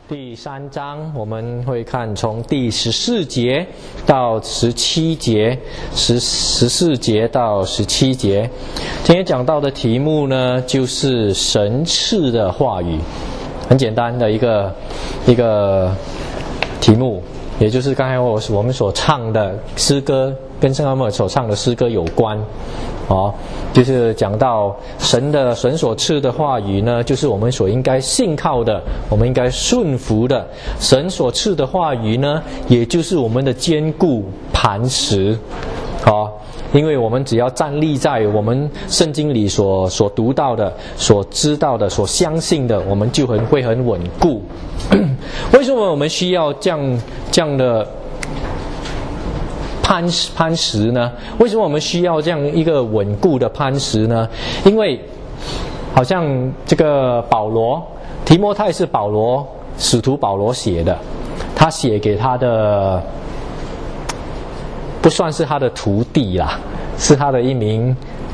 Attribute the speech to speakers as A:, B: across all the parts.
A: 第3章我们会看从第14节到17节，14节到17节。今天讲到的题目呢，就是神赐的话语，很简单的一个题目，也就是刚才我们所唱的诗歌，跟圣奥默所唱的诗歌有关。就是讲到神所赐的话语呢，就是我们所应该信靠的，我们应该顺服的。神所赐的话语呢，也就是我们的坚固磐石。因为我们只要站立在我们圣经里所读到的、所知道的、所相信的，我们就会很稳固。为什么我们需要这样的磐石呢？为什么我们需要这样一个稳固的磐石呢？因为好像这个提摩太是使徒保罗写的，他写给他的不算是他的徒弟啦，是他的一名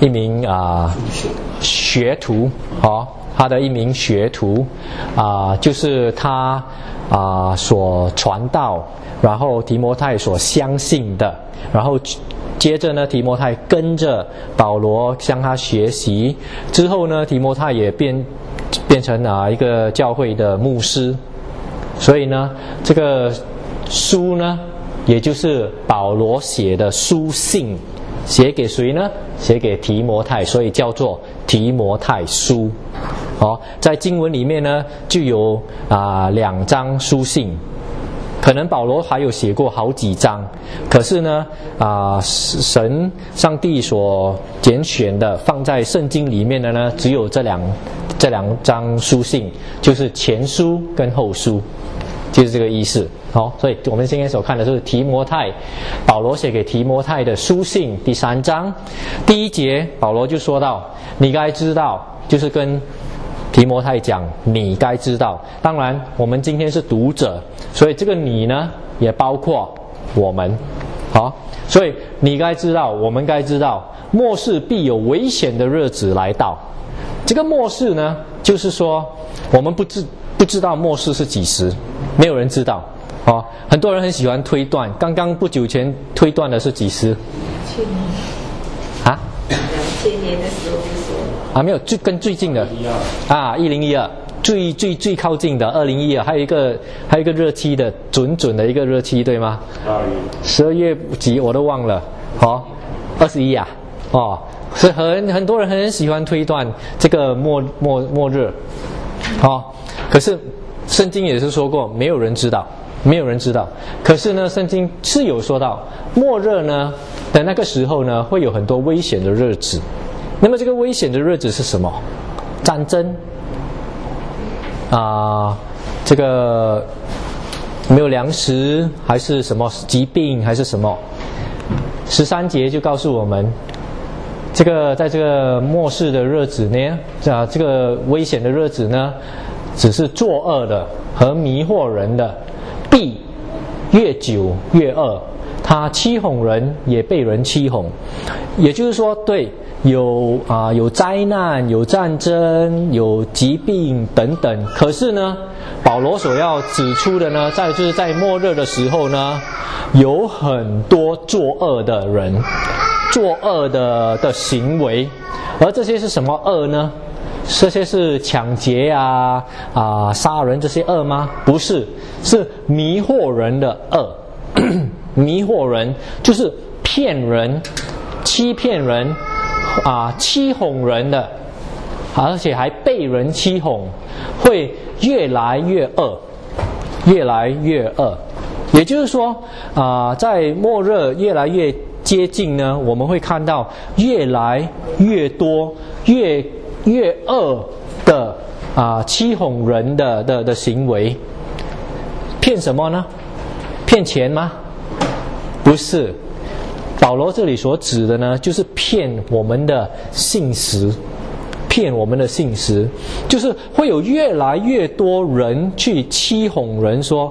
A: 学徒。他的一名学徒就是他所传道，然后提摩太所相信的，然后接着呢，提摩太跟着保罗向他学习，之后呢，提摩太也变成一个教会的牧师。所以呢，这个书呢，也就是保罗写的书信，写给谁呢？写给提摩太，所以叫做提摩太书。在经文里面呢，就有2章书信，可能保罗还有写过好几章，可是呢，上帝所拣选的放在圣经里面的呢，只有这两章书信，就是前书跟后书，就是这个意思。所以我们今天所看的是保罗写给提摩太的书信第3章第1节，保罗就说到：你该知道，就是跟提摩太讲，你该知道。当然我们今天是读者，所以这个你呢也包括我们。所以你该知道，我们该知道，末世必有危险的日子来到。这个末世呢，就是说我们不知道末世是几时，没有人知道。很多人很喜欢推断，刚刚不久前推断的是几时？
B: 去年2000年的时候就说
A: 没有，跟最近的2012最靠近的2012，还有一个日期的准的一个日期，对吗？12月几我都忘了。21啊。所以很多人很喜欢推断这个末日。可是圣经也是说过，没有人知道。可是呢，圣经是有说到末日呢的那个时候呢，会有很多危险的日子。那么这个危险的日子是什么？战争这个没有粮食，还是什么疾病，还是什么？13节就告诉我们，这个在这个末世的日子呢，这个危险的日子呢，只是作恶的和迷惑人的必越久越恶，他欺哄人，也被人欺哄。也就是说，对，有灾难，有战争，有疾病等等。可是呢，保罗所要指出的呢，就是在末日的时候呢，有很多作恶的人，作恶的行为。而这些是什么恶呢？这些是抢劫杀人这些恶吗？不是，是迷惑人的恶。迷惑人就是骗人、欺骗人欺哄人的，而且还被人欺哄，会越来越恶。也就是说在末日越来越接近呢，我们会看到越来越多越恶的欺哄人的行为。骗什么呢？骗钱吗？不是，保罗这里所指的呢，就是骗我们的信实。就是会有越来越多人去欺哄人说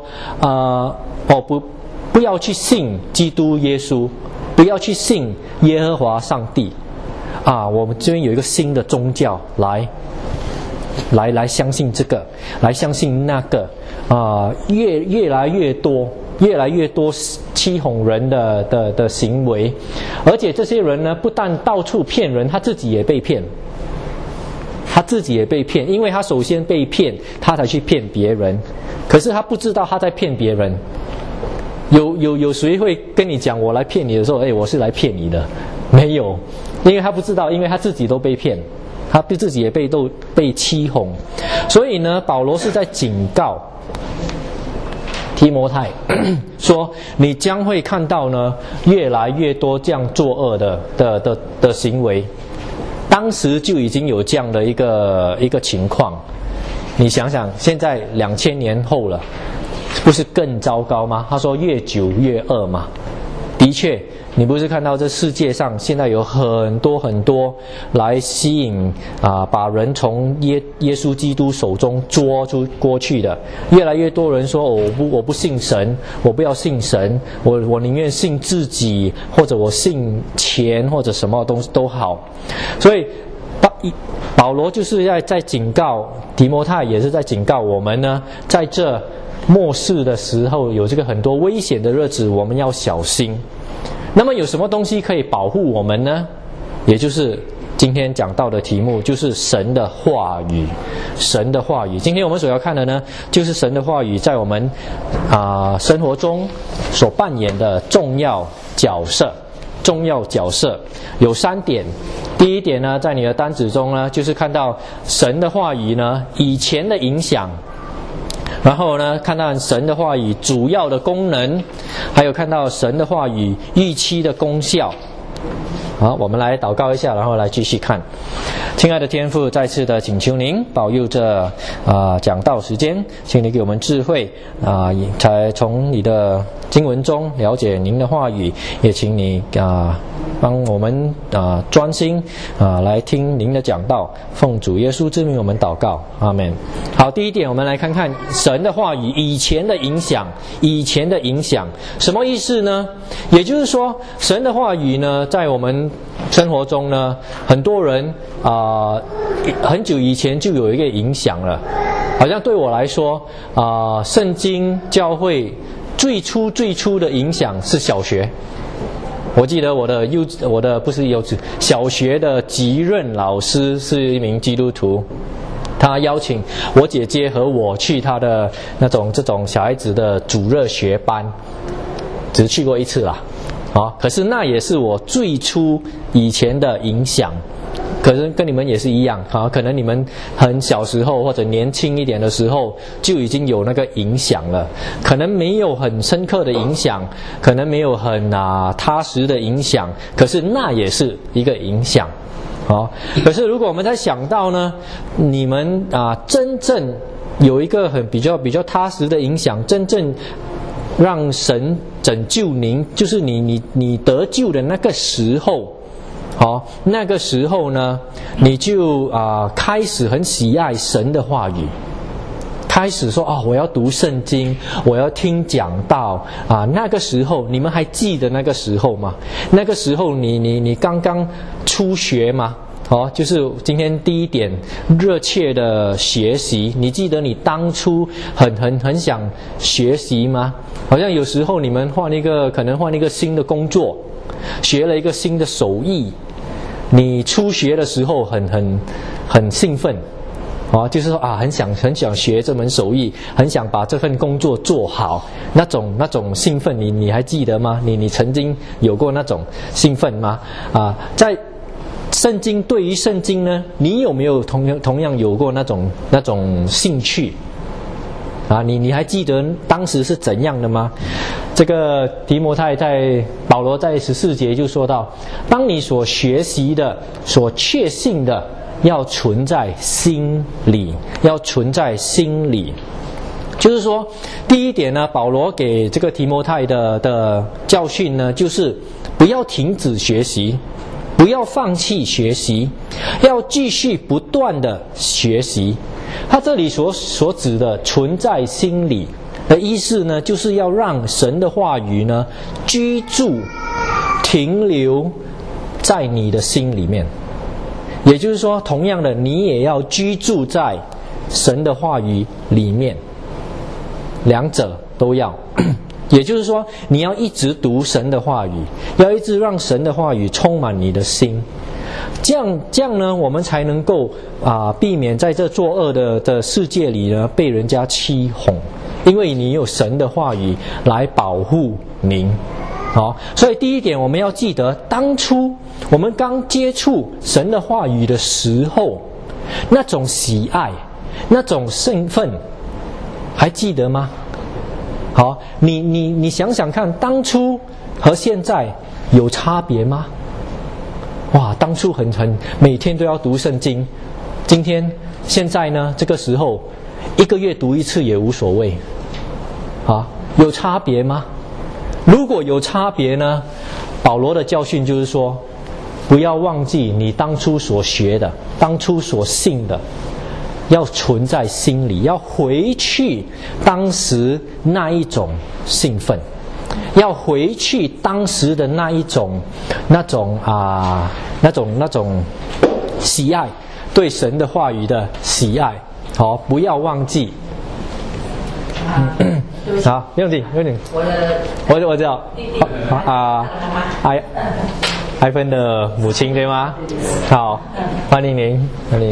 A: 不要去信基督耶稣，不要去信耶和华上帝我们这边有一个新的宗教来， 来相信这个，来相信那个越来越多欺哄人的行为，而且这些人呢，不但到处骗人，他自己也被骗。因为他首先被骗，他才去骗别人，可是他不知道他在骗别人。有谁会跟你讲我来骗你的时候，我是来骗你的？没有，因为他不知道，因为他自己都被骗，他自己也被欺哄。所以呢，保罗是在警告提摩太说，你将会看到呢越来越多这样作恶的行为。当时就已经有这样的一个情况，你想想，现在2000年后了，不是更糟糕吗？他说越久越恶嘛。的确，你不是看到这世界上现在有很多来吸引把人从耶稣基督手中捉出过去的，越来越多人说我不信神，我不要信神，我宁愿信自己，或者我信钱，或者什么东西都好。所以保罗就是在警告提摩太，也是在警告我们呢，在这末世的时候，有这个很多危险的日子，我们要小心。那么有什么东西可以保护我们呢？也就是今天讲到的题目，就是神的话语。神的话语，今天我们所要看的呢，就是神的话语在我们生活中所扮演的重要角色。有3点。第一点呢，在你的单子中呢，就是看到神的话语呢以前的影响，然后呢看到神的话语主要的功能，还有看到神的话语预期的功效。好，我们来祷告一下，然后来继续看。亲爱的天父，再次的请求您保佑这讲道时间，请你给我们智慧才从你的经文中了解您的话语，也请你帮我们专心来听您的讲道，奉主耶稣之名我们祷告，阿们。好，第一点，我们来看看神的话语以前的影响。什么意思呢？也就是说，神的话语呢，在我们生活中呢，很多人很久以前就有一个影响了。好像对我来说圣经教会最初的影响是小学。我记得我的不是幼稚，小学的级任老师是一名基督徒，他邀请我姐姐和我去他的这种小孩子的主日学班，只去过1次啦。可是那也是我最初以前的影响。可是跟你们也是一样可能你们很小时候或者年轻一点的时候就已经有那个影响了，可能没有很深刻的影响，可能没有很踏实的影响，可是那也是一个影响。可是如果我们在想到呢，你们真正有一个比较踏实的影响，真正让神拯救您，就是你得救的那个时候。那个时候呢，你就开始很喜爱神的话语，开始说我要读圣经，我要听讲道那个时候你们还记得那个时候吗？那个时候你刚刚初学吗？就是今天第一点，热切的学习。你记得你当初很想学习吗？好像有时候你们可能换一个新的工作，学了一个新的手艺，你初学的时候很兴奋就是说很想学这门手艺，很想把这份工作做好，那种兴奋你还记得吗？你曾经有过那种兴奋吗？在对于圣经呢，你有没有同样有过那种兴趣你还记得当时是怎样的吗？这个提摩太保罗在14节就说到，当你所学习的所确信的要存在心里，就是说第一点呢，保罗给这个提摩太的教训呢，就是不要停止学习，不要放弃学习，要继续不断的学习。他这里所指的存在心里的意思呢，就是要让神的话语呢居住停留在你的心里面。 也就是说，同样的，你也要居住在神的话语里面，两者都要。也就是说，你要一直读神的话语，要一直让神的话语充满你的心。这样呢，我们才能够避免在这作恶的世界里呢被人家欺哄，因为你有神的话语来保护您。好，所以第一点我们要记得，当初我们刚接触神的话语的时候，那种喜爱，那种兴奋，还记得吗？好，你想想看，当初和现在有差别吗？哇，当初很每天都要读圣经，现在呢，这个时候1个月读1次也无所谓。有差别吗？如果有差别呢，保罗的教训就是说，不要忘记你当初所学的，当初所信的，要存在心里，要回去当时那一种兴奋，要回去当时的那种喜爱，对神的话语的喜爱。好，不要忘记。好，不用紧。我知道。艾芬的母亲对吗？好，欢迎您。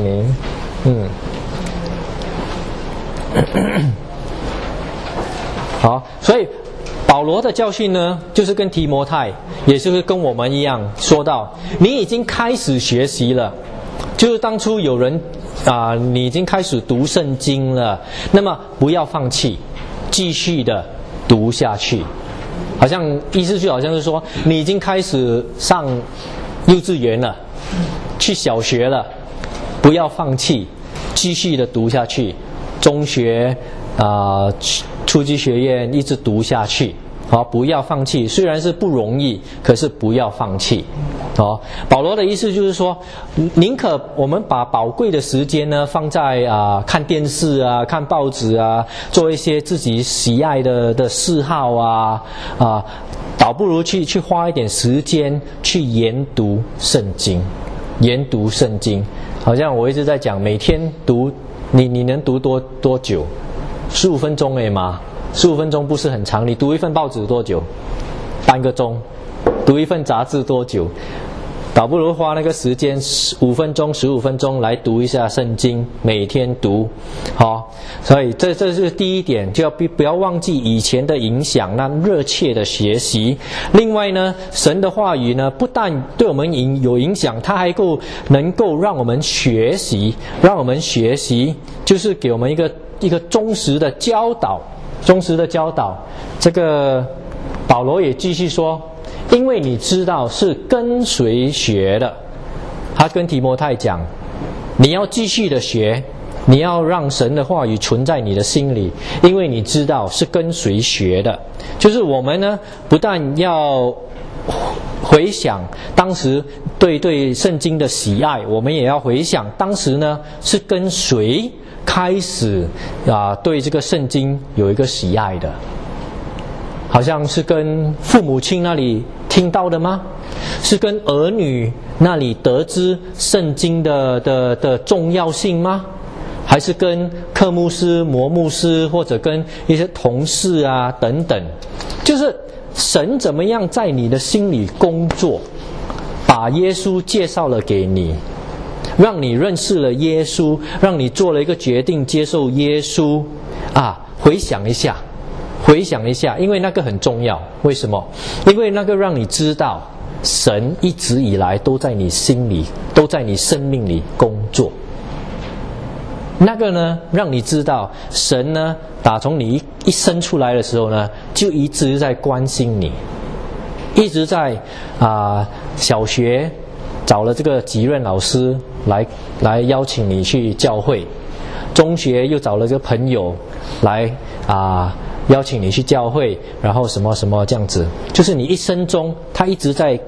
A: 好，所以保罗的教训呢，就是跟提摩太，也就是跟我们一样，说到你已经开始学习了，就是当初有人你已经开始读圣经了，那么不要放弃，继续的读下去。好像意思就好像是说，你已经开始上幼稚园了，去小学了，不要放弃，继续的读下去。中学初级学院一直读下去。好，不要放弃，虽然是不容易，可是不要放弃。好，保罗的意思就是说，宁可我们把宝贵的时间呢放在看电视啊、看报纸啊，做一些自己喜爱的嗜好倒不如去花一点时间去研读圣经。研读圣经，好像我一直在讲，每天读，你能读多久？15分钟而已嘛。15分钟不是很长，你读一份报纸多久？半个钟。读一份杂志多久？倒不如花那个时间5分钟、15分钟来读一下圣经，每天读。好，所以这是第一点，就不要忘记以前的影响，那热切的学习。另外呢，神的话语呢，不但对我们有影响，它还能够让我们学习，就是给我们一个忠实的教导。这个保罗也继续说，因为你知道是跟谁学的，他跟提摩太讲，你要继续的学，你要让神的话语存在你的心里，因为你知道是跟谁学的。就是我们呢，不但要回想当时对圣经的喜爱，我们也要回想当时呢是跟谁开始对这个圣经有一个喜爱的。好像是跟父母亲那里听到的吗？是跟儿女那里得知圣经的重要性吗？还是跟科牧师、魔牧师，或者跟一些同事等等？就是神怎么样在你的心里工作，把耶稣介绍了给你，让你认识了耶稣，让你做了一个决定接受耶稣回想一下，因为那个很重要。为什么？因为那个让你知道神一直以来都在你心里，都在你生命里工作。那个呢，让你知道神呢，打从你一生出来的时候呢，就一直在关心你，一直在小学找了这个级任老师来邀请你去教会，中学又找了个朋友来邀请你去教会，然后什么什么这样子，就是你一生中他一直在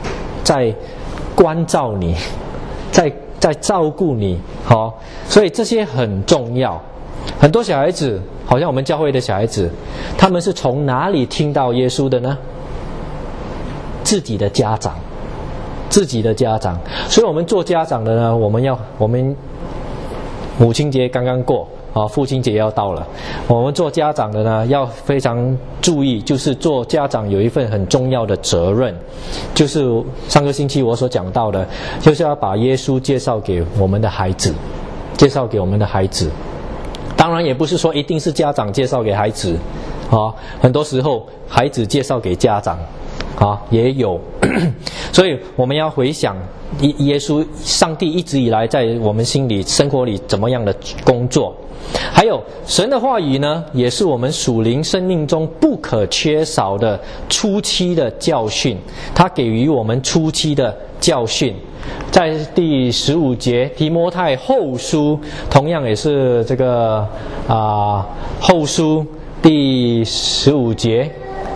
A: 关照你，在照顾你。好，所以这些很重要。很多小孩子，好像我们教会的小孩子，他们是从哪里听到耶稣的呢？自己的家长， 自己的家长。所以我们做家长的呢，我们母亲节刚刚过啊，父亲节要到了，我们做家长的呢要非常注意，就是做家长有一份很重要的责任，就是上个星期我所讲到的，就是要把耶稣介绍给我们的孩子，介绍给我们的孩子。当然也不是说一定是家长介绍给孩子啊，很多时候孩子介绍给家长啊也有。所以我们要回想耶稣上帝一直以来在我们心里生活里怎么样的工作。还有神的话语呢，也是我们属灵生命中不可缺少的初期的教训，他给予我们初期的教训。在第15节提摩太后书，同样也是这个后书第15节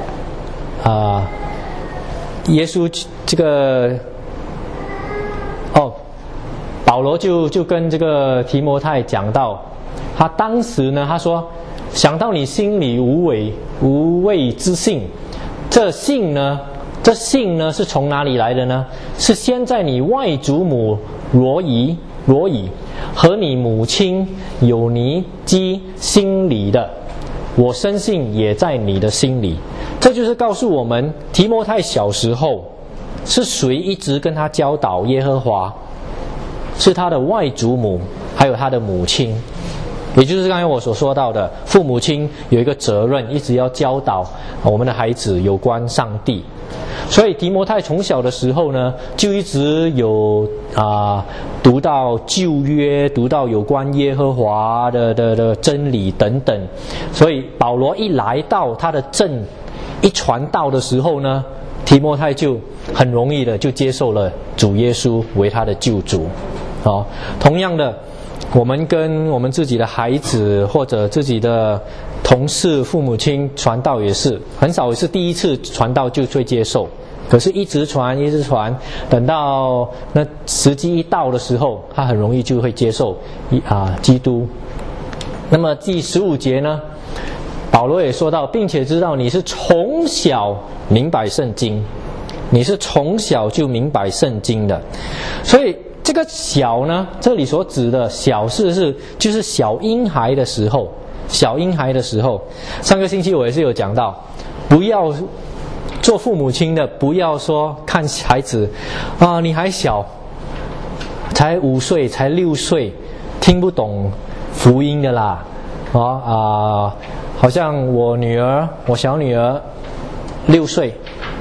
A: 耶稣这个保罗就跟这个提摩太讲到，他当时呢他说，想到你心里无畏之信，这信呢是从哪里来的呢？是先在你外祖母罗以和你母亲有尼基心里的，我深信也在你的心里。这就是告诉我们，提摩太小时候是谁一直跟他教导耶和华？是他的外祖母，还有他的母亲。也就是刚才我所说到的，父母亲有一个责任，一直要教导我们的孩子有关上帝。所以提摩太从小的时候呢，就一直有读到旧约，读到有关耶和华的真理等等。所以保罗一来到他的镇，一传道的时候呢，提摩太就很容易的就接受了主耶稣为他的救主。同样的，我们跟我们自己的孩子或者自己的同事、父母亲传道也是，很少是第一次传道就会接受，可是一直传，等到那时机一到的时候，他很容易就会接受基督。那么第15节呢，保罗也说到，并且知道你是从小明白圣经，你是从小就明白圣经的。所以这个小呢，这里所指的小就是小婴孩的时候。上个星期我也是有讲到，不要做父母亲的，不要说看孩子你还小，才5岁才6岁，听不懂福音的啦好像我小女儿6岁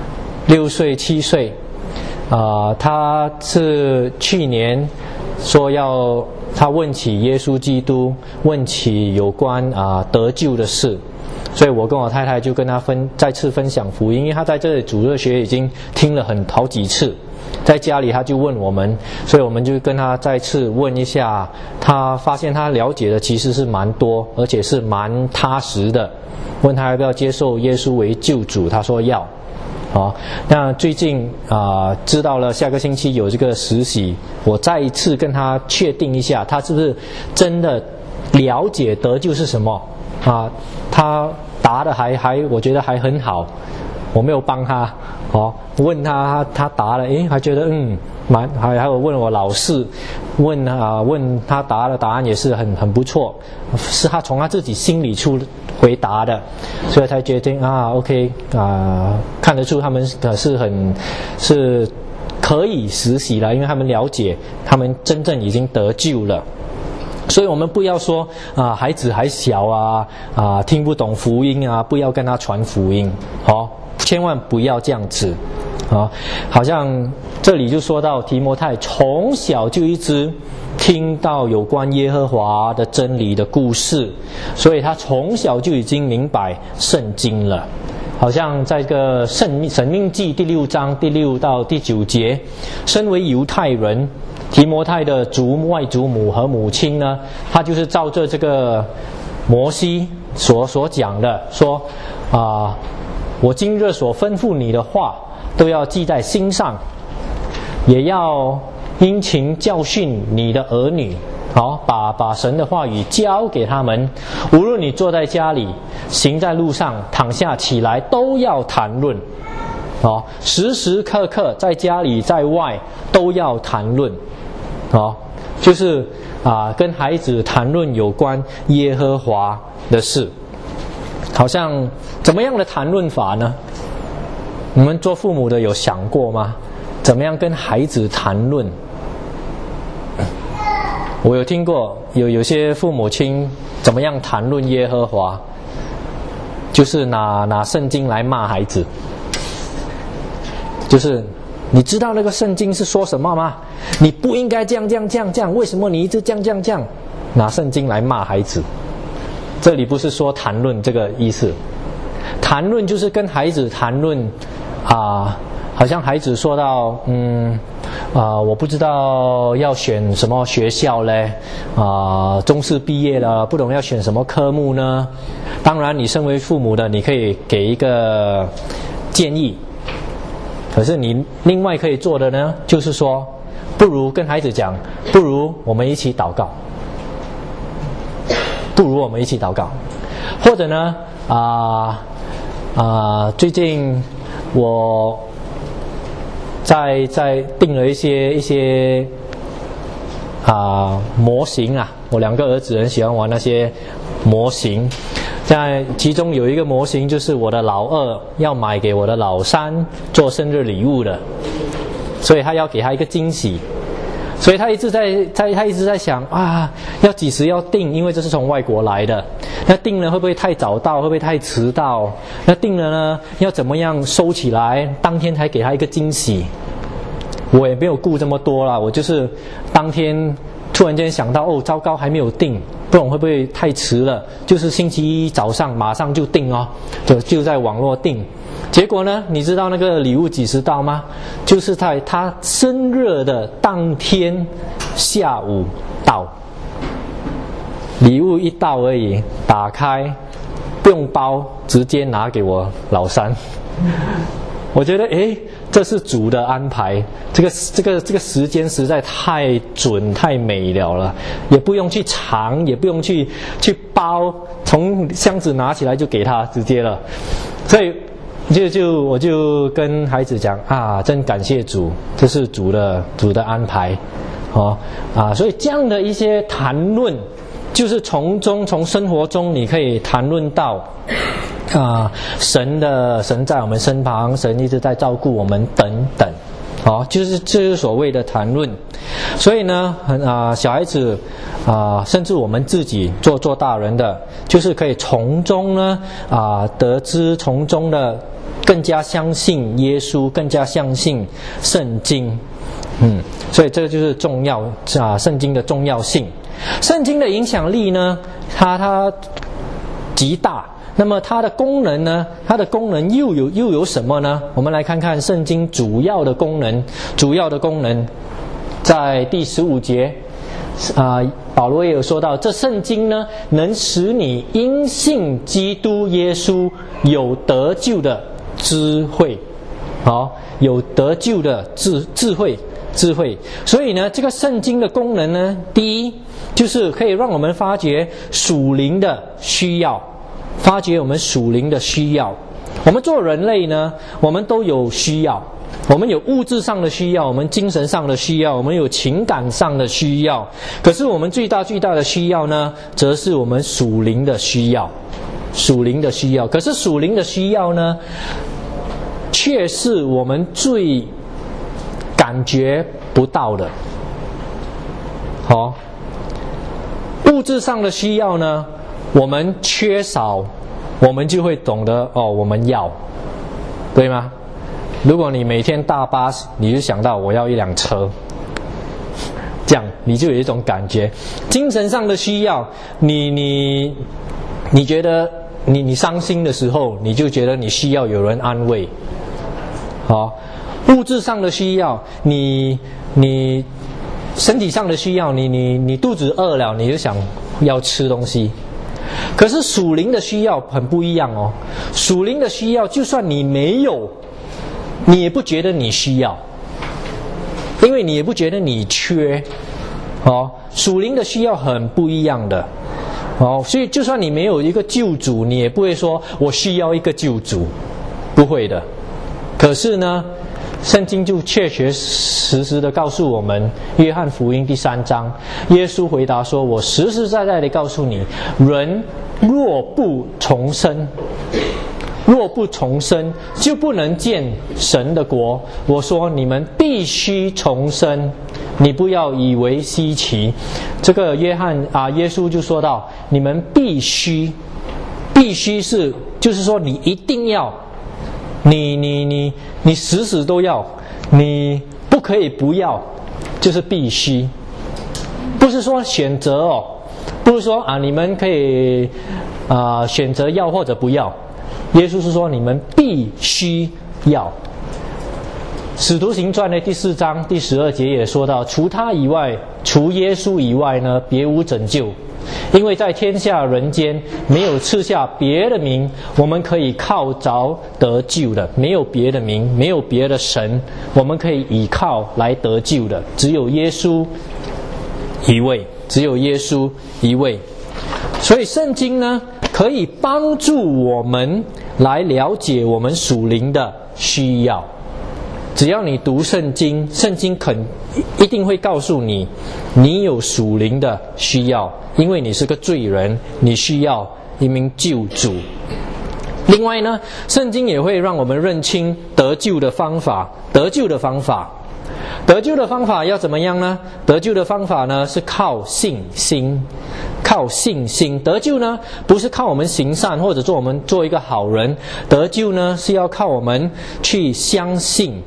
A: 7岁他是去年说他问起耶稣基督，问起有关得救的事，所以我跟我太太就跟他再次分享福音，因为他在这里主日学已经听了好几次，在家里他就问我们，所以我们就跟他再次问一下，他发现他了解的其实是蛮多，而且是蛮踏实的。问他要不要接受耶稣为救主，他说要。那最近知道了下个星期有这个实习，我再一次跟他确定一下，他是不是真的了解得救是什么他答的我觉得还很好，我没有帮他问他答了，还觉得还有问我老师，问他答的答案也是很不错，是他从他自己心里出回答的，所以才决定OK 看得出他们是可以实习了，因为他们了解他们真正已经得救了。所以我们不要说孩子还小听不懂福音不要跟他传福音千万不要这样子好像这里就说到提摩太从小就一直听到有关耶和华的真理的故事，所以他从小就已经明白圣经了。好像在这个申命记第6章第6到第9节，身为犹太人，提摩太的外祖母和母亲呢，他就是照着这个摩西所讲的说我今日所吩咐你的话都要记在心上，也要殷勤教训你的儿女把神的话语教给他们，无论你坐在家里，行在路上，躺下起来，都要谈论。 哦，时时刻刻在家里在外都要谈论，哦，就是跟孩子谈论有关耶和华的事。好像怎么样的谈论法呢？你们做父母的有想过吗？怎么样跟孩子谈论？我有听过有些父母亲怎么样谈论耶和华，就是拿圣经来骂孩子。就是你知道那个圣经是说什么吗？你不应该这样，为什么你一直这样？拿圣经来骂孩子。这里不是说谈论这个意思，谈论就是跟孩子谈论好像孩子说到我不知道要选什么学校嘞，中四毕业了，不懂要选什么科目呢？当然你身为父母的，你可以给一个建议，可是你另外可以做的呢，就是说不如跟孩子讲，不如我们一起祷告，或者呢最近我在定了一些模型我2个儿子很喜欢玩那些模型，在其中有一个模型就是我的老2要买给我的老3做生日礼物的，所以他要给他一个惊喜，所以他一直在想要几时要订，因为这是从外国来的，那订了会不会太早到，会不会太迟到，那订了呢要怎么样收起来，当天才给他一个惊喜。我也没有顾这么多啦，我就是当天突然间想到糟糕还没有订，不懂会不会太迟了，就是星期一早上马上就订就在网络订。结果呢，你知道那个礼物几时到吗？就是在他生日的当天下午到，礼物一到而已，打开不用包，直接拿给我老3。我觉得这是主的安排，这个时间实在太准太美了，也不用去藏，也不用去包，从箱子拿起来就给他直接了。所以我就跟孩子讲真感谢主，这是主的安排所以这样的一些谈论，就是从生活中你可以谈论到神在我们身旁，神一直在照顾我们等等，就是所谓的谈论。所以呢小孩子甚至我们自己做大人的，就是可以从中呢得知，从中的更加相信耶稣，更加相信圣经。所以这个就是重要圣经的重要性。圣经的影响力呢它极大，那么它的功能呢？它的功能又有什么呢？我们来看看圣经主要的功能。在第15节，保罗也有说到，这圣经呢，能使你因信基督耶稣有得救的智慧，有得救的智慧。所以呢，这个圣经的功能呢，第一就是可以让我们发觉属灵的需要。我们属灵的需要，我们做人类呢，我们都有需要，我们有物质上的需要，我们精神上的需要，我们有情感上的需要。可是我们最大的需要呢，则是我们属灵的需要。可是属灵的需要呢，却是我们最感觉不到的。物质上的需要呢，我们缺少，我们就会懂得我们要，对吗？如果你每天搭巴士，你就想到我要一辆车，这样你就有一种感觉。精神上的需要，你觉得你伤心的时候，你就觉得你需要有人安慰。物质上的需要，你身体上的需要，你肚子饿了，你就想要吃东西。可是属灵的需要很不一样属灵的需要，就算你没有，你也不觉得你需要，因为你也不觉得你缺。属灵的需要很不一样的。所以就算你没有一个救主，你也不会说我需要一个救主，不会的。 可是呢，圣经就确确实实的告诉我们，约翰福音第3章，耶稣回答说：“我实实在在的告诉你，人若不重生，就不能见神的国。我说你们必须重生，你不要以为稀奇。”这个耶稣就说到，你们必须是，就是说你一定要，你死死都要，你不可以不要，就是必须，不是说选择哦，不是说你们可以选择要或者不要。耶稣是说你们必须要。使徒行传的第4章第12节也说到，除耶稣以外呢，别无拯救，因为在天下人间没有赐下别的名，我们可以靠着得救的，没有别的名，没有别的神，我们可以依靠来得救的，只有耶稣一位，只有耶稣一位。所以圣经呢，可以帮助我们来了解我们属灵的需要。只要你读圣经，圣经一定会告诉你，你有属灵的需要，因为你是个罪人，你需要一名救主。另外呢，圣经也会让我们认清得救的方法。得救的方法要怎么样呢？得救的方法呢，是靠信心。靠信心得救呢，不是靠我们行善或者我们做一个好人，得救呢是要靠我们去相信。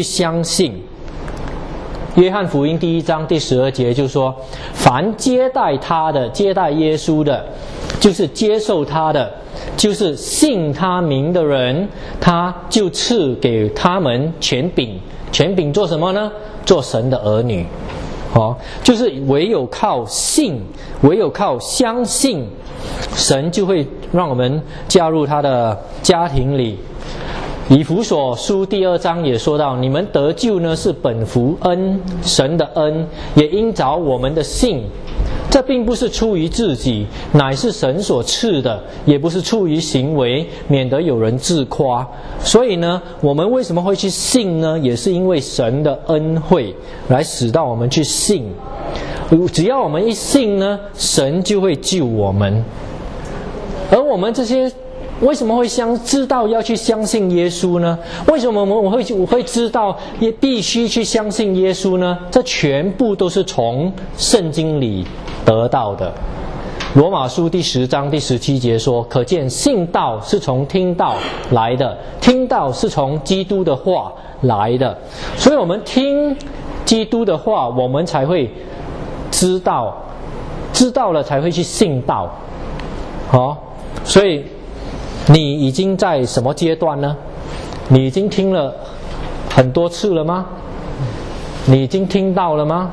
A: 约翰福音第1章第12节就说，凡接待耶稣的，就是接受他的，就是信他名的人，他就赐给他们权柄。权柄做什么呢？做神的儿女。就是唯有靠信，唯有靠相信，神就会让我们加入他的家庭里。以弗所书第2章也说到，你们得救呢是本乎恩，神的恩，也因着我们的信。这并不是出于自己，乃是神所赐的，也不是出于行为，免得有人自夸。所以呢，我们为什么会去信呢？也是因为神的恩惠来使到我们去信。只要我们一信呢，神就会救我们。而我们这些为什么会知道要去相信耶稣呢？为什么我会知道也必须去相信耶稣呢？这全部都是从圣经里得到的。罗马书第10章第17节说，可见信道是从听道来的，听道是从基督的话来的。所以我们听基督的话，我们才会知道了才会去信道。所以你已经在什么阶段呢？你已经听了很多次了吗？你已经听到了吗？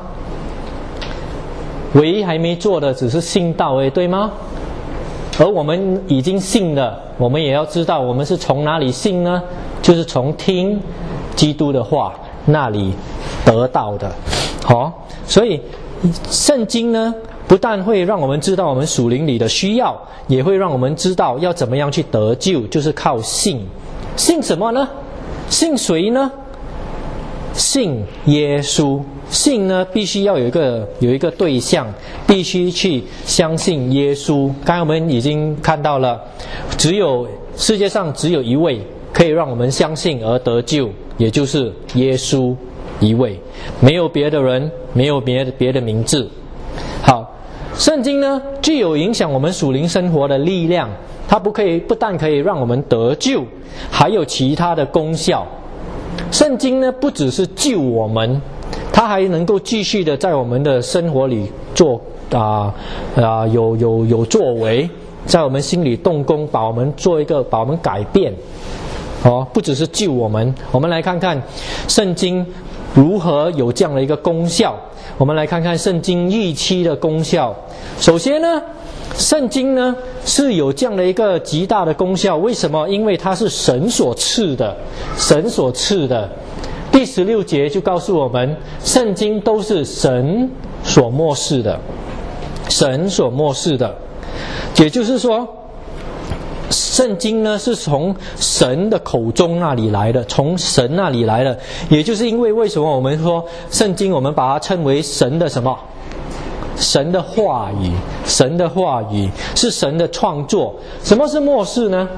A: 唯一还没做的只是信道而已，对吗？而我们已经信了，我们也要知道我们是从哪里信呢？就是从听基督的话那里得到的。所以圣经呢，不但会让我们知道我们属灵里的需要，也会让我们知道要怎么样去得救，就是靠信。信什么呢？信谁呢？信耶稣。信呢，必须要有一个对象，必须去相信耶稣。刚才我们已经看到了，世界上只有一位可以让我们相信而得救，也就是耶稣一位，没有别的人，没有别的名字。好，圣经呢具有影响我们属灵生活的力量，它不但可以让我们得救，还有其他的功效。圣经呢不只是救我们，它还能够继续的在我们的生活里做有作为，在我们心里动工，把我们改变。不只是救我们。我们来看看圣经如何有这样的一个功效。我们来看看圣经预期的功效。首先呢，圣经呢是有这样的一个极大的功效。为什么？因为它是神所赐的。第16节就告诉我们，圣经都是神所默示的。也就是说， 圣经呢是从神的口中那里来的，从神那里来的，也就是因为为什么我们说圣经，我们把它称为神的什么？神的话语，神的话语是神的创作。什么是末世呢？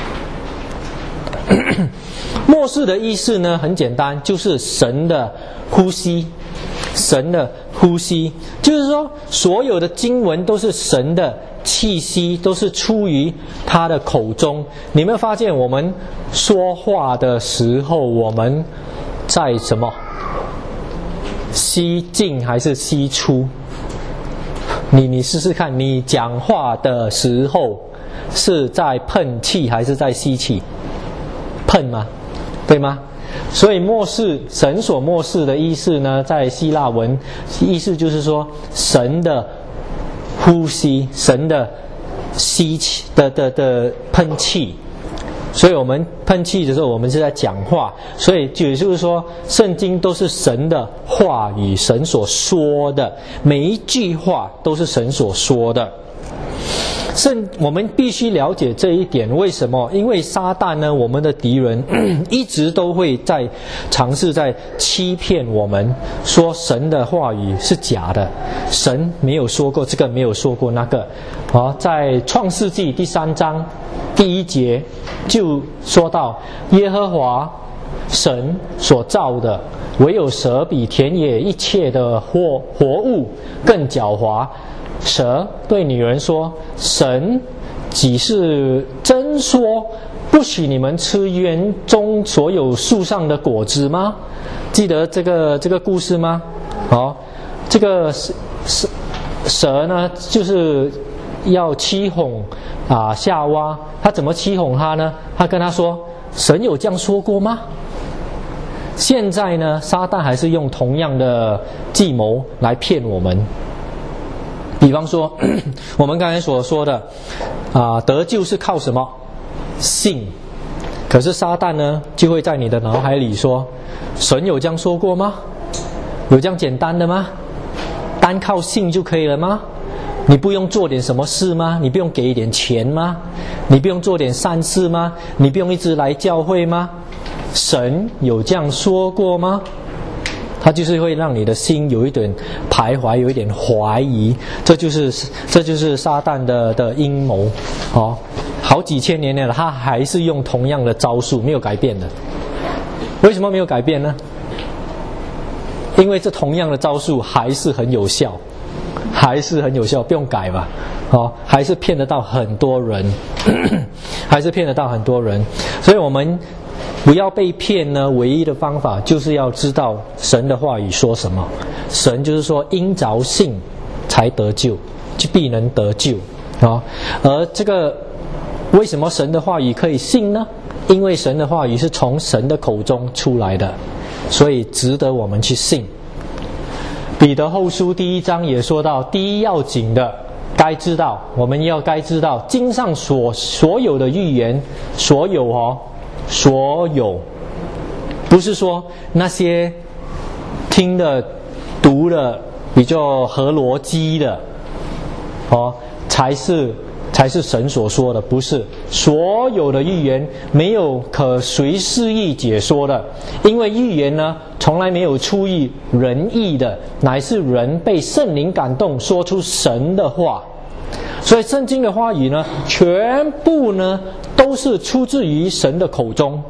A: 末世的意思呢很简单，就是神的呼吸，神的呼吸，就是说所有的经文都是神的气息，都是出于他的口中。你有没有发现我们说话的时候，我们在什么？吸进还是吸出？你试试看，你讲话的时候是在喷气还是在吸气？喷吗？对吗？所以末世，神所末世的意思呢，在希腊文意思就是说神的呼吸，神的吸气的喷气。所以我们喷气的时候，我们是在讲话。所以也就是说，圣经都是神的话语，神所说的每一句话都是神所说的。我们必须了解这一点。为什么？因为撒旦呢，我们的敌人一直都会在尝试在欺骗我们，说神的话语是假的，神没有说过这个，没有说过那个。在创世纪第3章第1节就说到，耶和华神所造的，唯有蛇比田野一切的活物更狡猾。蛇对女人说：神岂是真说不许你们吃园中所有树上的果子吗？记得这个故事吗？这个蛇呢，就是要欺哄夏娃。他怎么欺哄他呢？他跟他说：神有这样说过吗？现在呢，撒旦还是用同样的计谋来骗我们。比方说我们刚才所说的得救是靠什么？信。可是撒旦呢，就会在你的脑海里说：神有这样说过吗？有这样简单的吗？单靠信就可以了吗？你不用做点什么事吗？你不用给一点钱吗？你不用做点善事吗？你不用一直来教会吗？神有这样说过吗？它就是会让你的心有一点徘徊，有一点怀疑。这就是撒旦的阴谋。好几千年了，他还是用同样的招数，没有改变的。为什么没有改变呢？因为这同样的招数还是很有效，还是很有效，不用改吧。还是骗得到很多人，还是骗得到很多人。所以我们不要被骗呢，唯一的方法就是要知道神的话语说什么。神就是说，因着信才得救，就必能得救。而这个为什么神的话语可以信呢？因为神的话语是从神的口中出来的，所以值得我们去信。彼得后书第1章也说到，第一要紧的该知道，我们该知道经上所有的预言，所有，不是说那些听的读的比较合逻辑的才是神所说的，不是。所有的预言没有可随示意解说的，因为预言呢从来没有出于人意的，乃是人被圣灵感动说出神的话。所以圣经的话语呢，全部呢都是出自于神的口中。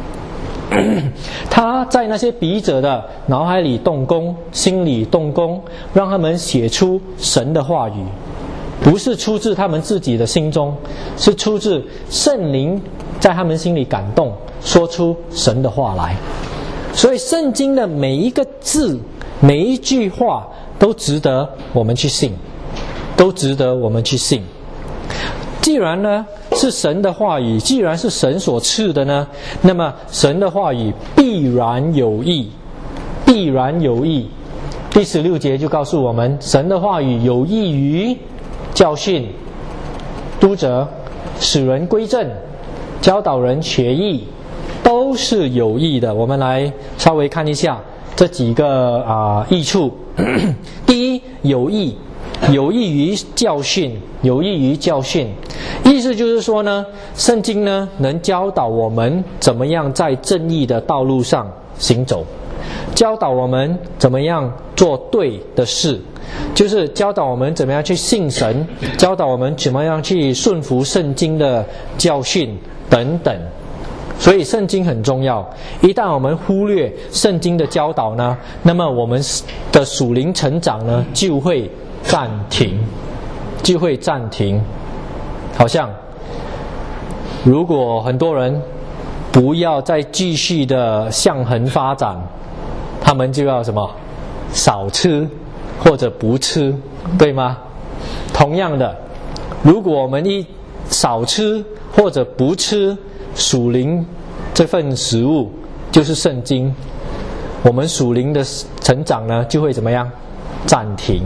A: 他在那些笔者的脑海里动工，心里动工，让他们写出神的话语，不是出自他们自己的心中，是出自圣灵在他们心里感动，说出神的话来。所以圣经的每一个字，每一句话都值得我们去信，都值得我们去信。既然呢是神的话语，既然是神所赐的呢，那么神的话语必然有益，必然有益。第16节就告诉我们，神的话语有益于教训、督责、使人归正、教导人学义，都是有益的。我们来稍微看一下这几个益处。第一，有益。 有益于教训，有益于教训。意思就是说呢，圣经呢能教导我们怎么样在正义的道路上行走，教导我们怎么样做对的事，就是教导我们怎么样去信神，教导我们怎么样去顺服圣经的教训等等。所以圣经很重要，一旦我们忽略圣经的教导呢，那么我们的属灵成长呢就会暂停，好像如果很多人不要再继续的向横发展，他们就要什么？少吃或者不吃，对吗？同样的，如果我们一少吃或者不吃属灵这份食物，就是圣经，我们属灵的成长呢就会怎么样？暂停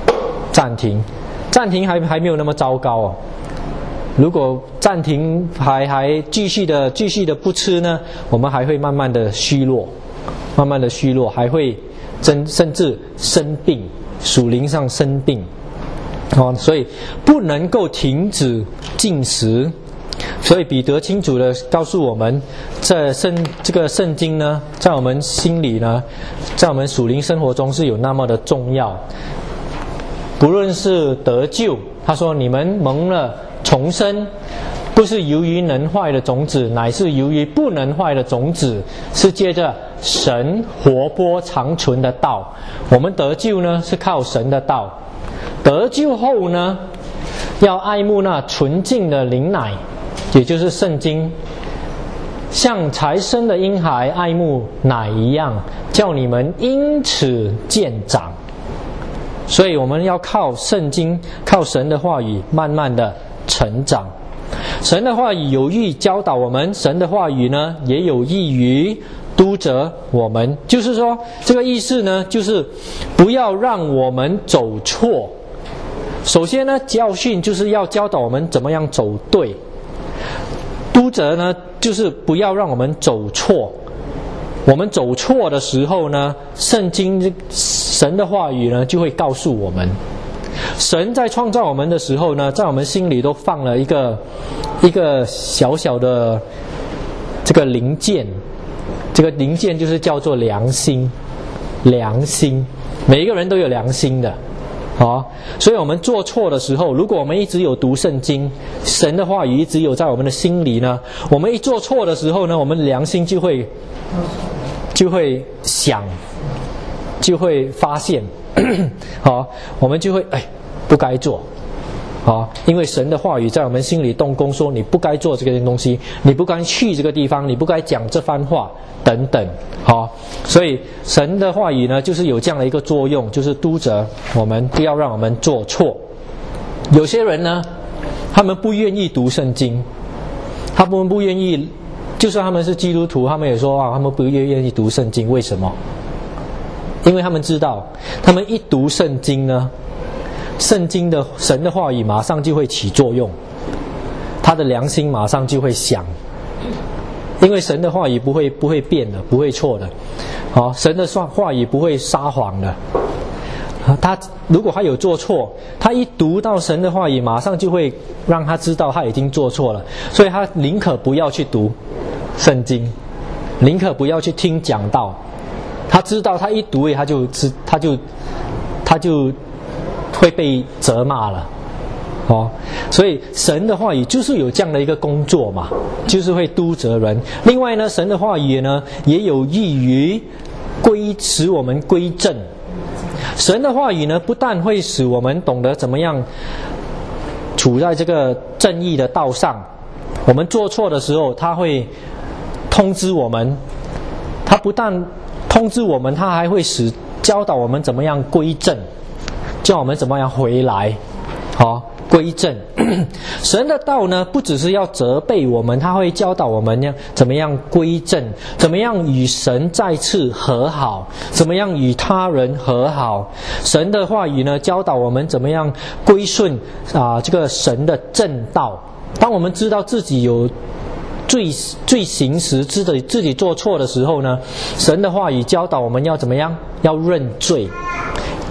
A: 还没有那么糟糕哦。如果暂停还继续的不吃呢，我们还会慢慢的虚弱，还会甚至生病，属灵上生病。所以不能够停止进食。所以彼得清楚的告诉我们，这个圣经呢，在我们心里呢，在我们属灵生活中是有那么的重要。不论是得救，他说你们蒙了重生，不是由于能坏的种子，乃是由于不能坏的种子，是借着神活泼长存的道。我们得救呢，是靠神的道。得救后呢，要爱慕那纯净的灵奶，也就是圣经，像才生的婴孩爱慕奶一样，叫你们因此渐长。所以我们要靠圣经，靠神的话语慢慢的成长。神的话语有益教导我们，神的话语呢也有益于督责我们。就是说这个意思呢，就是不要让我们走错。首先呢，教训就是要教导我们怎么样走对，督责呢就是不要让我们走错。我们走错的时候呢，圣经神的话语呢就会告诉我们。神在创造我们的时候呢，在我们心里都放了一个小小的这个零件，这个零件就是叫做良心。每一个人都有良心的。所以我们做错的时候，如果我们一直有读圣经，神的话语一直有在我们的心里呢，我们一做错的时候呢，我们良心就会想，就会发现我们就会不该做。因为神的话语在我们心里动工，说你不该做这个东西，你不该去这个地方，你不该讲这番话等等。所以神的话语呢，就是有这样的一个作用，就是督责我们，不要让我们做错。有些人呢，他们不愿意读圣经，他们不愿意，就算他们是基督徒，他们也说他们不愿意读圣经。为什么？因为他们知道，他们一读圣经呢，圣经的神的话语马上就会起作用，他的良心马上就会想，因为神的话语不会变的，不会错的。神的话语不会撒谎的。他如果他有做错，他一读到神的话语，马上就会让他知道他已经做错了，所以他宁可不要去读圣经，宁可不要去听讲道。他知道他一读他就会被责骂了。所以神的话语就是有这样的一个工作嘛，就是会督责人。另外呢，神的话语呢也有益于使我们归正。神的话语呢不但会使我们懂得怎么样处在这个正义的道上，我们做错的时候他会通知我们，他不但通知我们，他还会教导我们怎么样归正，教我们怎么样回来归正。神的道呢不只是要责备我们，他会教导我们怎么样归正，怎么样与神再次和好，怎么样与他人和好。神的话语呢教导我们怎么样归顺这个神的正道。当我们知道自己有罪行时，自己做错的时候呢，神的话语教导我们要怎么样，要认罪，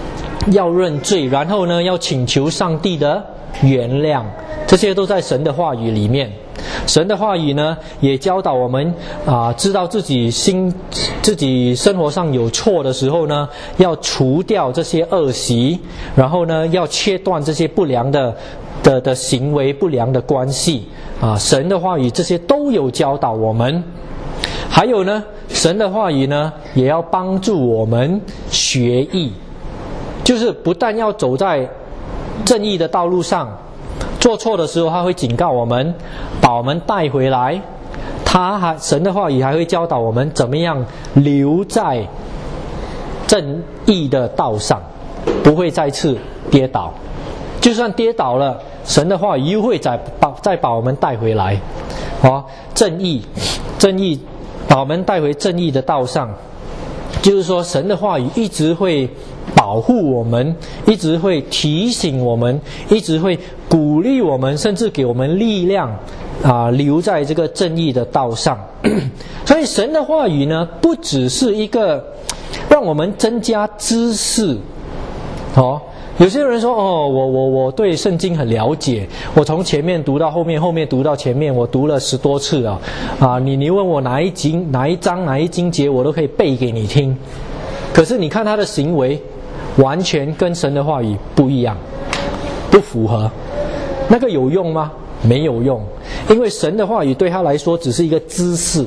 A: 要认罪，然后呢要请求上帝的原谅，这些都在神的话语里面。神的话语呢也教导我们知道自己生活上有错的时候呢，要除掉这些恶习，然后呢要切断这些不良的行为、不良的关系神的话语这些都有教导我们。还有呢，神的话语呢也要帮助我们学义，就是不但要走在正义的道路上，做错的时候他会警告我们，把我们带回来。神的话语还会教导我们怎么样留在正义的道上，不会再次跌倒。就算跌倒了，神的话语又会再把我们带回来。正义把我们带回正义的道上，就是说神的话语一直会保护我们，一直会提醒我们，一直会鼓励我们，甚至给我们力量留在这个正义的道上。所以神的话语呢，不只是一个让我们增加知识。有些人说我对圣经很了解，我从前面读到后面，后面读到前面，我读了10多次了你问我哪一章哪一经节，我都可以背给你听。可是你看他的行为完全跟神的话语不一样，不符合。那个有用吗？没有用，因为神的话语对他来说只是一个知识，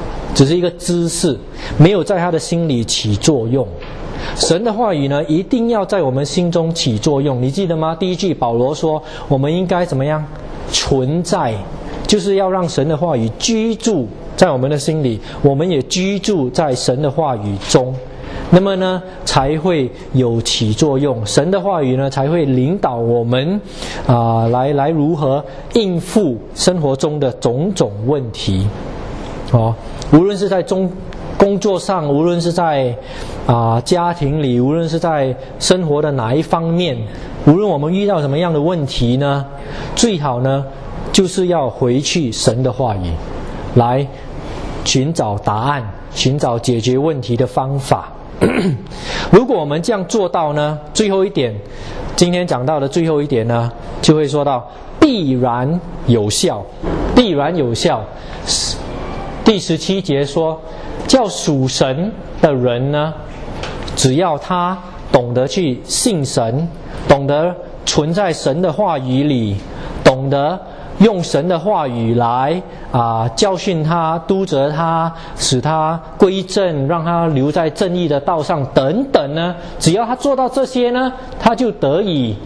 A: 没有在他的心里起作用。神的话语呢，一定要在我们心中起作用。你记得吗？第一句保罗说我们应该怎么样存在，就是要让神的话语居住在我们的心里，我们也居住在神的话语中，那么呢才会有起作用。神的话语呢才会领导我们来如何应付生活中的种种问题无论是在工作上，无论是在家庭里，无论是在生活的哪一方面，无论我们遇到什么样的问题呢，最好呢就是要回去神的话语来寻找答案，寻找解决问题的方法。如果我们这样做到呢，最后一点，今天讲到的最后一点呢，就会说到必然有效。必然有效。第17节说，叫属神的人呢，只要他懂得去信神，懂得存在神的话语里，懂得用神的话语来教训他，督责他，使他归正，让他留在正义的道上等等呢，只要他做到这些呢，他就得以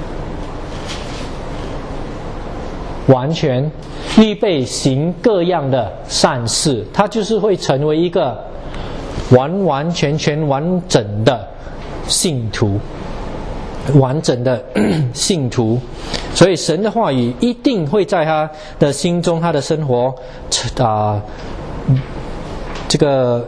A: 完全预备行各样的善事，他就是会成为一个完完全全完整的信徒，完整的信徒。所以神的话语一定会在他的心中，他的生活这个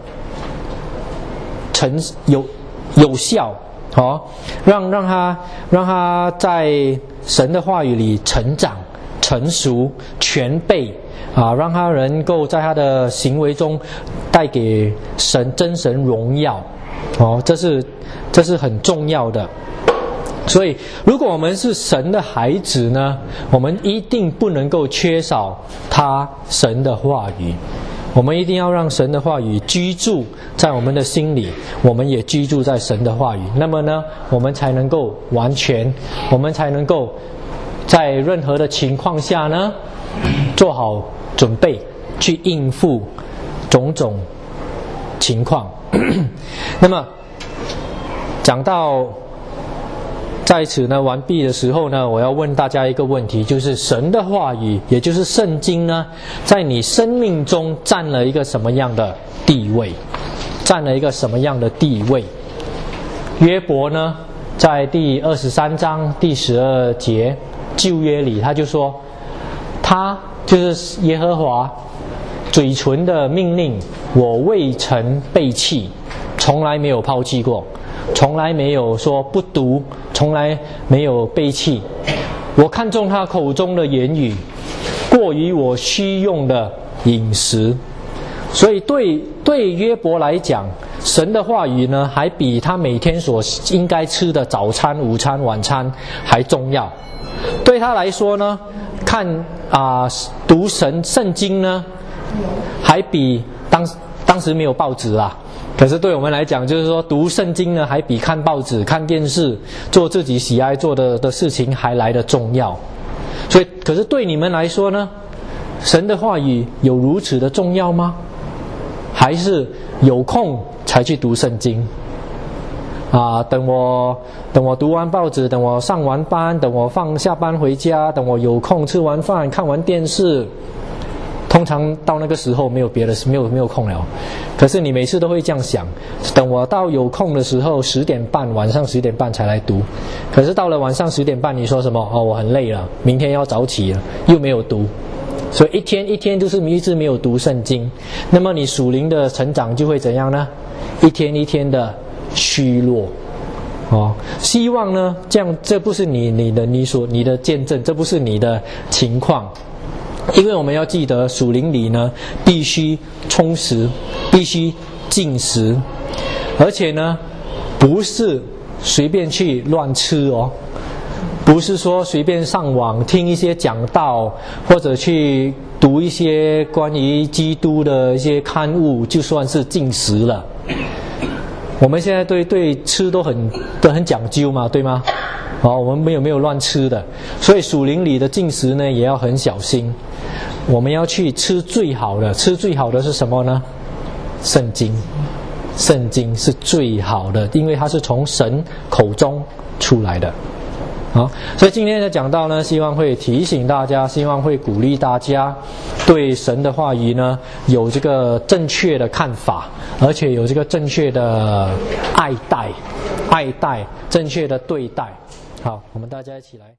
A: 有效让他在神的话语里成长成熟全备让他能够在他的行为中带给真神荣耀这是很重要的。所以如果我们是神的孩子呢，我们一定不能够缺少神的话语，我们一定要让神的话语居住在我们的心里，我们也居住在神的话语，那么呢我们才能够完全，我们才能够在任何的情况下呢做好准备去应付种种情况。那么讲到在此呢完毕的时候呢，我要问大家一个问题，就是神的话语，也就是圣经呢，在你生命中占了一个什么样的地位？占了一个什么样的地位？约伯呢，在第23章第12节旧约里，他就说，他就是耶和华嘴唇的命令，我未曾背弃，从来没有抛弃过，从来没有说不读，从来没有背弃。我看重他口中的言语，过于我需用的饮食。所以对约伯来讲， 神的话语呢，还比他每天所应该吃的早餐、午餐、晚餐还重要。对他来说呢，读圣经呢，还比当时没有报纸啊。可是对我们来讲，就是说读圣经呢，还比看报纸、看电视、做自己喜爱做的事情还来得重要。所以，可是对你们来说呢，神的话语有如此的重要吗？还是有空才去读圣经？等我读完报纸，等我上完班，等我下班回家，等我有空吃完饭看完电视，通常到那个时候没有别的事，没有空了。可是你每次都会这样想，等我到有空的时候10点半，晚上10点半才来读。可是到了晚上10点半，你说什么？我很累了，明天要早起了，又没有读。所以一天就是一直没有读圣经，那么你属灵的成长就会怎样呢？一天一天的虚弱。希望呢，这不是你的见证，这不是你的情况。因为我们要记得属灵里呢，必须充实，必须进食，而且呢，不是随便去乱吃不是说随便上网听一些讲道，或者去读一些关于基督的一些刊物，就算是进食了。我们现在对吃都很讲究嘛，对吗？我们没有乱吃的，所以属灵里的进食呢，也要很小心。我们要去吃最好的，吃最好的是什么呢？圣经是最好的，因为它是从神口中出来的。所以今天的讲道呢，希望会提醒大家，希望会鼓励大家对神的话语呢有这个正确的看法，而且有这个正确的爱戴，正确的对待。好，我们大家一起来。